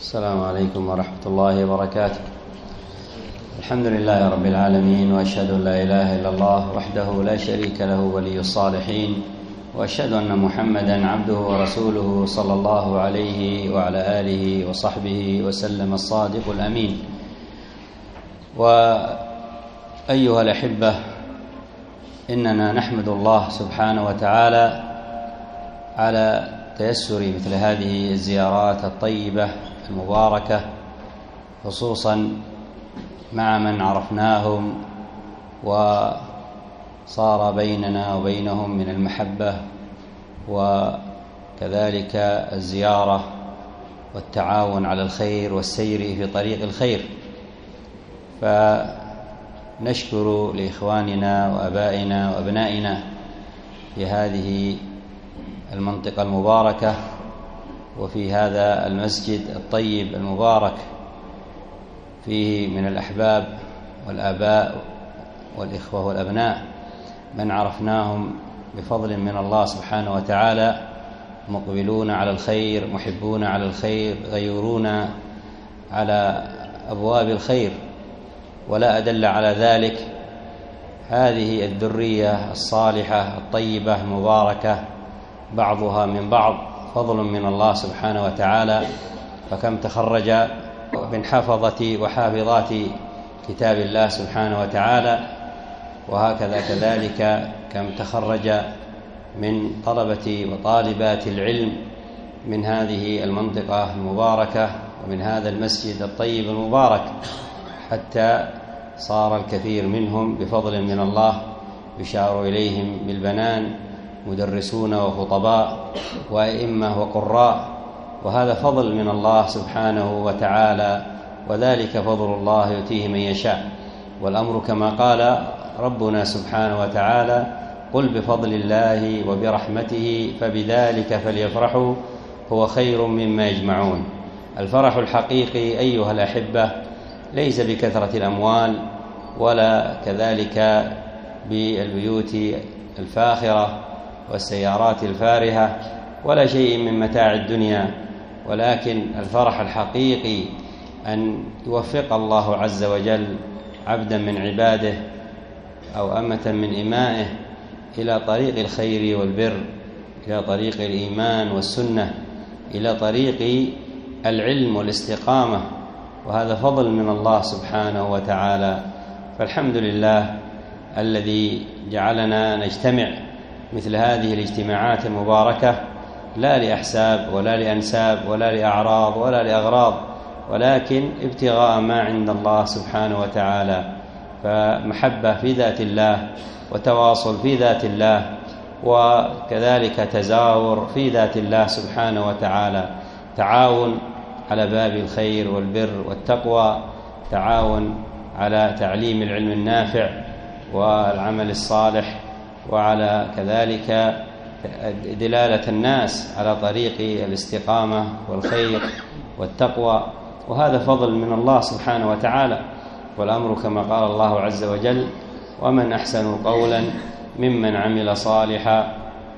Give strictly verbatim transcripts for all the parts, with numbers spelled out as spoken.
السلام عليكم ورحمة الله وبركاته. الحمد لله رب العالمين، وأشهد أن لا إله إلا الله وحده لا شريك له ولي الصالحين، وأشهد أن محمدا عبده ورسوله صلى الله عليه وعلى آله وصحبه وسلم الصادق الأمين. وأيها الأحبة، إننا نحمد الله سبحانه وتعالى على تيسر مثل هذه الزيارات الطيبة المباركة، خصوصا مع من عرفناهم وصار بيننا وبينهم من المحبة، وكذلك الزيارة والتعاون على الخير والسير في طريق الخير. فنشكر لإخواننا وأبائنا وأبنائنا في هذه المنطقة المباركة وفي هذا المسجد الطيب المبارك، فيه من الأحباب والآباء والإخوة والأبناء من عرفناهم بفضل من الله سبحانه وتعالى، مقبلون على الخير، محبون على الخير، غيرون على أبواب الخير. ولا أدل على ذلك هذه الذرية الصالحة الطيبة المباركة، بعضها من بعض، فضل من الله سبحانه وتعالى. فكم تخرج من حفظة وحافظات كتاب الله سبحانه وتعالى، وهكذا كذلك كم تخرج من طلبة وطالبات العلم من هذه المنطقة المباركة ومن هذا المسجد الطيب المبارك، حتى صار الكثير منهم بفضل من الله يشار إليهم بالبنان، مدرسون وخطباء وأئمة وقراء، وهذا فضل من الله سبحانه وتعالى، وذلك فضل الله يؤتيه من يشاء. والأمر كما قال ربنا سبحانه وتعالى: قل بفضل الله وبرحمته فبذلك فليفرحوا هو خير مما يجمعون. الفرح الحقيقي أيها الأحبة ليس بكثرة الأموال، ولا كذلك بالبيوت الفاخرة والسيارات الفارهة، ولا شيء من متاع الدنيا، ولكن الفرح الحقيقي أن يوفق الله عز وجل عبدا من عباده أو أمة من إمائه إلى طريق الخير والبر، إلى طريق الإيمان والسنة، إلى طريق العلم والاستقامة، وهذا فضل من الله سبحانه وتعالى. فالحمد لله الذي جعلنا نجتمع مثل هذه الاجتماعات المباركة، لا لأحساب ولا لأنساب ولا لأعراض ولا لأغراض، ولكن ابتغاء ما عند الله سبحانه وتعالى. فمحبة في ذات الله، وتواصل في ذات الله، وكذلك تزاور في ذات الله سبحانه وتعالى، تعاون على باب الخير والبر والتقوى، تعاون على تعليم العلم النافع والعمل الصالح، وعلى كذلك دلالة الناس على طريق الاستقامة والخير والتقوى، وهذا فضل من الله سبحانه وتعالى. والأمر كما قال الله عز وجل: ومن أحسن قولا ممن عمل صالحا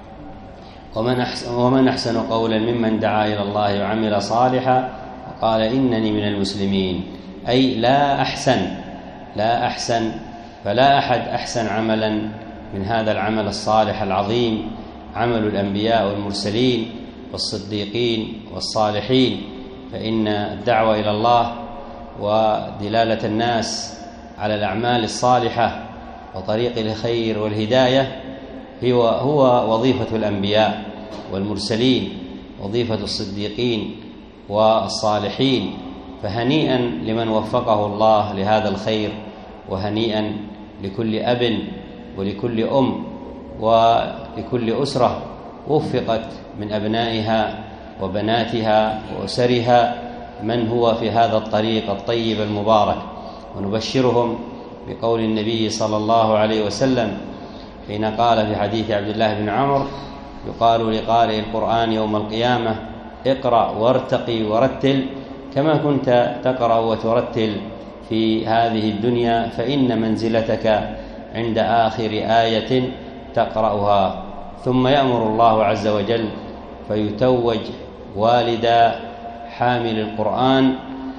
ومن أحسن, ومن أحسن قولا ممن دعا إلى الله وعمل صالحا وقال إنني من المسلمين. أي لا أحسن لا أحسن فلا أحد أحسن عملا من هذا العمل الصالح العظيم، عمل الأنبياء والمرسلين والصديقين والصالحين. فإن الدعوة إلى الله ودلالة الناس على الأعمال الصالحة وطريق الخير والهداية هو, هو وظيفة الأنبياء والمرسلين، وظيفة الصديقين والصالحين. فهنيئا لمن وفقه الله لهذا الخير، وهنيئا لكل أب ولكل أم ولكل أسرة وفقت من أبنائها وبناتها وأسرها من هو في هذا الطريق الطيب المبارك. ونبشرهم بقول النبي صلى الله عليه وسلم حين قال في حديث عبد الله بن عمرو: يقال لقارئ القرآن يوم القيامة: اقرأ وارتقي ورتل كما كنت تقرأ وترتل في هذه الدنيا، فإن منزلتك عند آخر آية تقرأها. ثم يأمر الله عز وجل فيتوج والدا حامل القرآن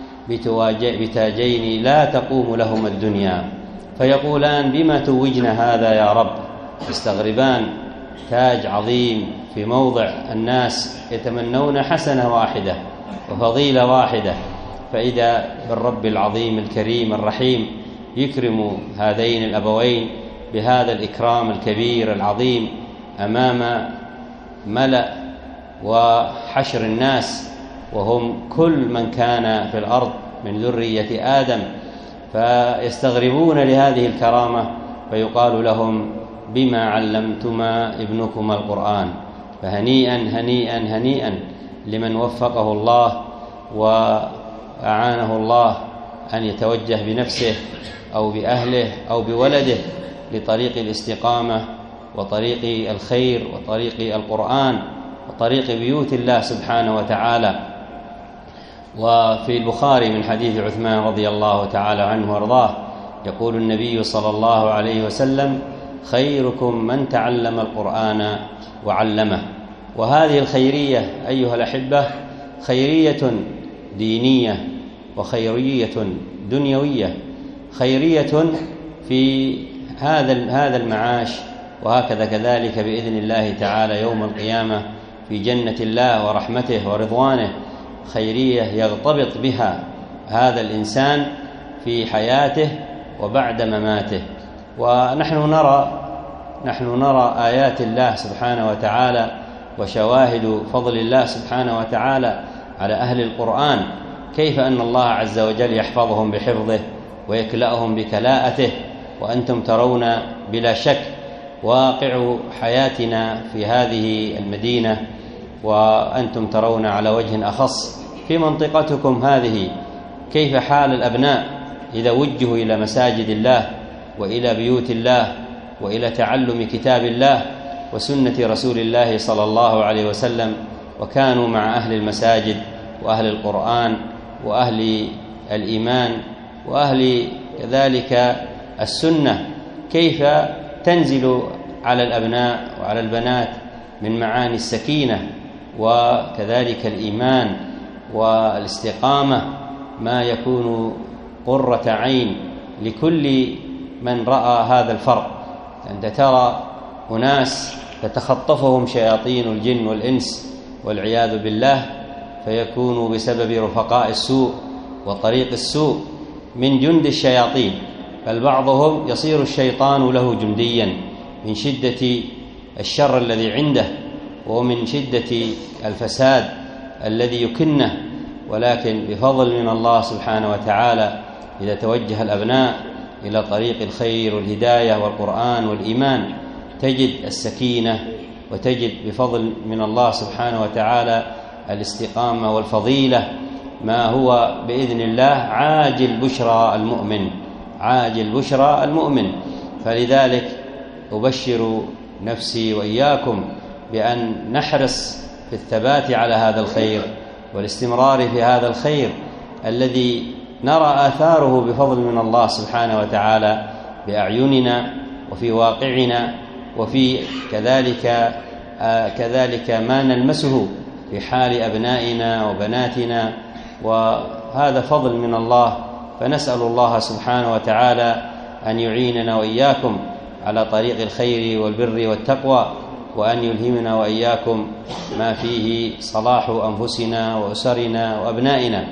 بتاجين لا تقوم لهما الدنيا، فيقولان: بما توجنا هذا يا رب؟ يستغربان تاج عظيم في موضع الناس يتمنون حسنة واحدة وفضيلة واحدة، فإذا بالرب العظيم الكريم الرحيم يكرم هذين الأبوين بهذا الإكرام الكبير العظيم أمام ملأ وحشر الناس، وهم كل من كان في الأرض من ذرية آدم، فيستغربون لهذه الكرامة، فيقال لهم: بما علمتما ابنكما القرآن. فهنيئا هنيئا هنيئا لمن وفقه الله وأعانه الله أن يتوجه بنفسه أو بأهله أو بولده لطريق الاستقامة وطريق الخير وطريق القرآن وطريق بيوت الله سبحانه وتعالى. وفي البخاري من حديث عثمان رضي الله تعالى عنه وارضاه يقول النبي صلى الله عليه وسلم: خيركم من تعلم القرآن وعلمه. وهذه الخيرية أيها الأحبة خيرية دينية وخيرية دنيوية، خيرية في هذا هذا المعاش، وهكذا كذلك بإذن الله تعالى يوم القيامة في جنة الله ورحمته ورضوانه، خيرية يغتبط بها هذا الإنسان في حياته وبعد مماته. ونحن نرى نحن نرى آيات الله سبحانه وتعالى وشواهد فضل الله سبحانه وتعالى على أهل القرآن، كيف أن الله عز وجل يحفظهم بحفظه ويكلأهم بكلاءته. وأنتم ترون بلا شك واقع حياتنا في هذه المدينة، وأنتم ترون على وجه أخص في منطقتكم هذه كيف حال الأبناء إذا وجهوا إلى مساجد الله وإلى بيوت الله وإلى تعلم كتاب الله وسنة رسول الله صلى الله عليه وسلم، وكانوا مع أهل المساجد وأهل القرآن وأهل الإيمان وأهل كذلك السنة، كيف تنزل على الأبناء وعلى البنات من معاني السكينة وكذلك الإيمان والاستقامة ما يكون قرة عين لكل من رأى هذا الفرق. أنت ترى أناس تتخطفهم شياطين الجن والإنس والعياذ بالله، فيكونوا بسبب رفقاء السوء وطريق السوء من جند الشياطين، بل بعضهم يصير الشيطان له جنديا من شدة الشر الذي عنده ومن شدة الفساد الذي يكنه. ولكن بفضل من الله سبحانه وتعالى إذا توجه الأبناء إلى طريق الخير والهداية والقرآن والإيمان تجد السكينة، وتجد بفضل من الله سبحانه وتعالى الاستقامة والفضيلة، ما هو بإذن الله عاجل بشرى المؤمن، عاجل بشرى المؤمن. فلذلك أبشر نفسي وإياكم بأن نحرص في الثبات على هذا الخير والاستمرار في هذا الخير الذي نرى آثاره بفضل من الله سبحانه وتعالى بأعيننا وفي واقعنا، وفي كذلك آه كذلك ما نلمسه في حال أبنائنا وبناتنا، وهذا فضل من الله. فنسأل الله سبحانه وتعالى أن يعيننا وإياكم على طريق الخير والبر والتقوى، وأن يلهمنا وإياكم ما فيه صلاح أنفسنا وأسرنا وأبنائنا.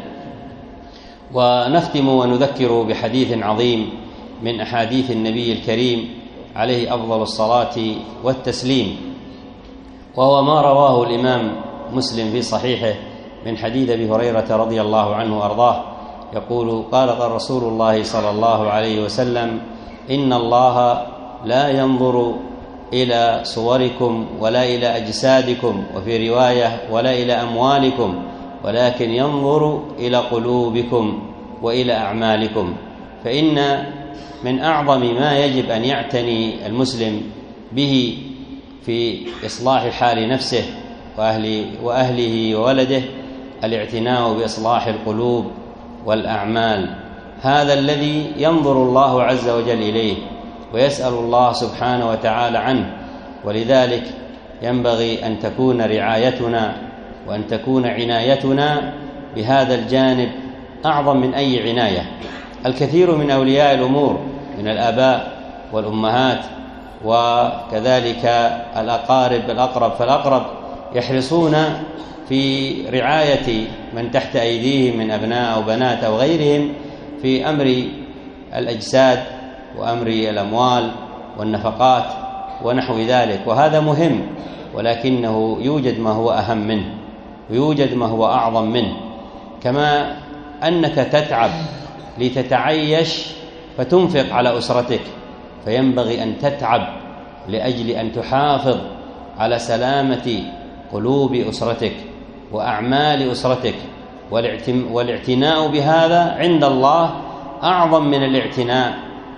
ونختم ونذكر بحديث عظيم من أحاديث النبي الكريم عليه أفضل الصلاة والتسليم، وهو ما رواه الإمام مسلم في صحيحه من حديث أبي هريرة رضي الله عنه وأرضاه يقول: قال قال رسول الله صلى الله عليه وسلم: إن الله لا ينظر إلى صوركم ولا إلى أجسادكم، وفي رواية ولا إلى أموالكم، ولكن ينظر إلى قلوبكم وإلى أعمالكم. فإن من أعظم ما يجب أن يعتني المسلم به في إصلاح حال نفسه وأهله, وأهله وولده الاعتناء بإصلاح القلوب والأعمال، هذا الذي ينظر الله عز وجل إليه ويسأل الله سبحانه وتعالى عنه. ولذلك ينبغي أن تكون رعايتنا وأن تكون عنايتنا بهذا الجانب أعظم من أي عناية. الكثير من أولياء الأمور من الآباء والأمهات وكذلك الأقارب الأقرب فالأقرب يحرصون في رعاية من تحت أيديهم من أبناء أو بنات أو غيرهم في أمر الأجساد وأمر الأموال والنفقات ونحو ذلك، وهذا مهم، ولكنه يوجد ما هو أهم منه ويوجد ما هو أعظم منه. كما أنك تتعب لتتعيش فتنفق على أسرتك، فينبغي أن تتعب لأجل أن تحافظ على سلامة قلوب أسرتك وأعمال أسرتك، والاعتناء بهذا عند الله أعظم من الاعتناء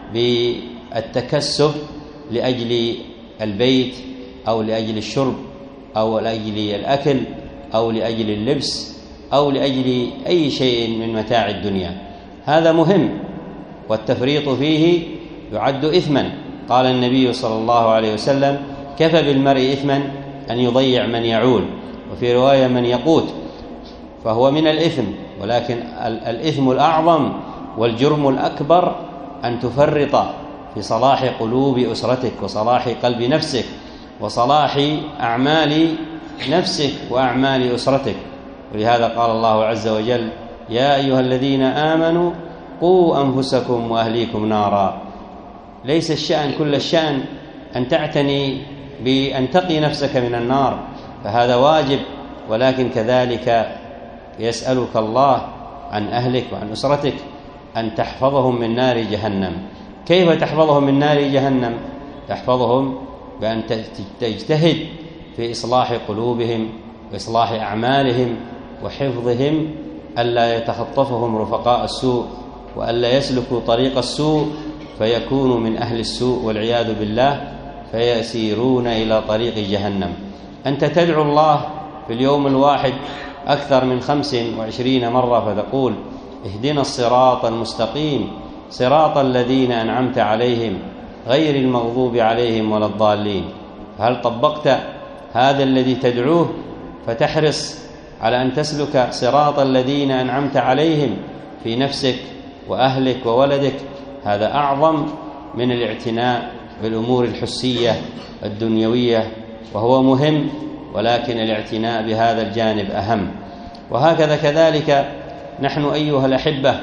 بالتكسب لأجل البيت أو لأجل الشرب أو لأجل الأكل أو لأجل اللبس أو لأجل أي شيء من متاع الدنيا. هذا مهم، والتفريط فيه يعد إثما. قال النبي صلى الله عليه وسلم: كفى بالمرء إثما أن يضيع من يعول، وفي رواية من يقوت، فهو من الإثم. ولكن الإثم الأعظم والجرم الأكبر أن تفرط في صلاح قلوب أسرتك وصلاح قلب نفسك وصلاح أعمال نفسك وأعمال أسرتك. ولهذا قال الله عز وجل: يا أيها الذين آمنوا قوا أنفسكم وأهليكم نارا. ليس الشأن كل الشأن أن تعتني بأن تقي نفسك من النار، فهذا واجب، ولكن كذلك يسألك الله عن أهلك وعن أسرتك أن تحفظهم من نار جهنم. كيف تحفظهم من نار جهنم؟ تحفظهم بأن تجتهد في إصلاح قلوبهم وإصلاح أعمالهم وحفظهم ألا يتخطفهم رفقاء السوء وألا يسلكوا طريق السوء فيكونوا من أهل السوء والعياذ بالله، فيسيرون إلى طريق جهنم. أنت تدعو الله في اليوم الواحد أكثر من خمس وعشرين مرة فتقول: اهدنا الصراط المستقيم صراط الذين أنعمت عليهم غير المغضوب عليهم ولا الضالين. هل طبقت هذا الذي تدعوه فتحرص على أن تسلك صراط الذين أنعمت عليهم في نفسك وأهلك وولدك؟ هذا أعظم من الاعتناء بالأمور الحسية الدنيوية، وهو مهم، ولكن الاعتناء بهذا الجانب أهم. وهكذا كذلك نحن أيها الأحبة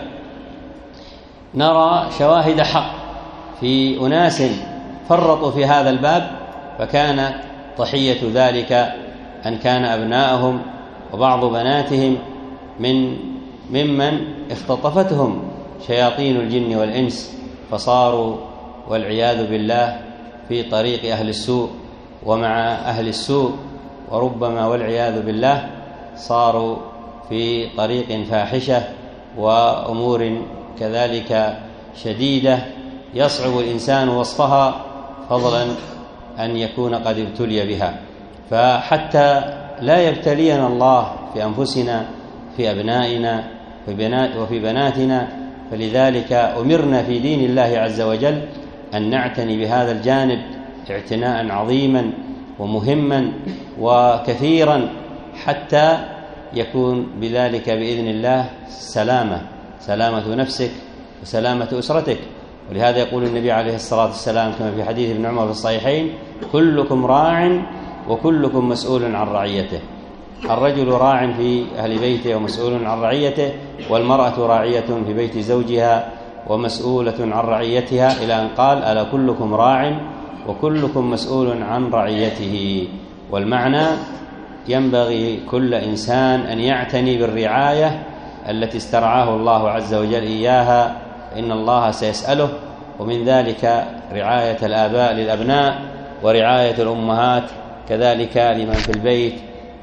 نرى شواهد حق في أناس فرطوا في هذا الباب، فكان ضحية ذلك أن كان أبناءهم وبعض بناتهم من ممن اختطفتهم شياطين الجن والإنس، فصاروا والعياذ بالله في طريق أهل السوء ومع أهل السوء، وربما والعياذ بالله صاروا في طريق فاحشة وأمور كذلك شديدة يصعب الإنسان وصفها، فضلا أن يكون قد ابتلي بها. فحتى لا يبتلينا الله في أنفسنا في أبنائنا وفي بناتنا، فلذلك أمرنا في دين الله عز وجل أن نعتني بهذا الجانب اعتناء عظيما ومهما وكثيرا، حتى يكون بذلك بإذن الله سلامة سلامة نفسك وسلامة أسرتك. ولهذا يقول النبي عليه الصلاة والسلام كما في حديث ابن عمر في الصحيحين: كلكم راع وكلكم مسؤول عن رعيته. الرجل راع في أهل بيته ومسؤول عن رعيته، والمرأة راعية في بيت زوجها ومسؤولة عن رعيتها، إلى أن قال: ألا كلكم راع وكلكم مسؤول عن رعيته. والمعنى ينبغي كل إنسان أن يعتني بالرعاية التي استرعاه الله عز وجل إياها، فإن الله سيسأله. ومن ذلك رعاية الآباء للأبناء، ورعاية الأمهات كذلك لمن في البيت،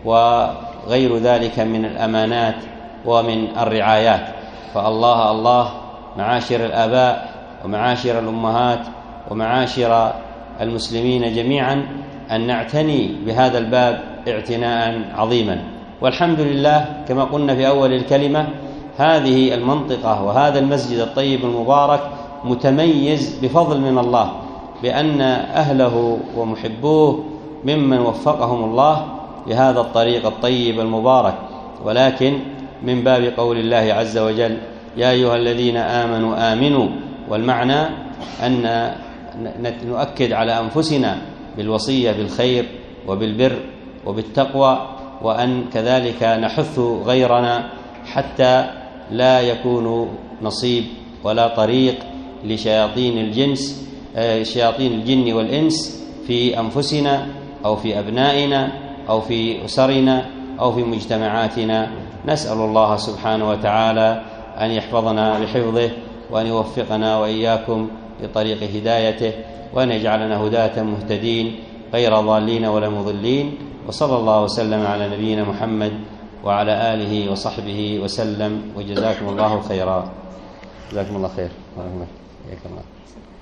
وغير ذلك من الأمانات ومن الرعايات. فالله الله معاشر الآباء ومعاشر الأمهات ومعاشر المسلمين جميعا أن نعتني بهذا الباب اعتناء عظيما. والحمد لله كما قلنا في أول الكلمة، هذه المنطقة وهذا المسجد الطيب المبارك متميز بفضل من الله، بأن أهله ومحبوه ممن وفقهم الله لهذا الطريق الطيب المبارك. ولكن من باب قول الله عز وجل يا أيها الذين آمنوا آمنوا، والمعنى أن نؤكد على أنفسنا بالوصية بالخير وبالبر وبالتقوى، وأن كذلك نحث غيرنا حتى لا يكون نصيب ولا طريق لشياطين الجنس شياطين الجن والإنس في أنفسنا أو في أبنائنا أو في أسرنا أو في مجتمعاتنا. نسأل الله سبحانه وتعالى أن يحفظنا بحفظه، وأن يوفقنا وإياكم لطريق هدايته، وأن يجعلنا هداة مهتدين غير ضالين ولا مضلين. وصلى الله وسلم على نبينا محمد وعلى آله وصحبه وسلم، وجزاكم الله خيرا. جزاكم الله خير.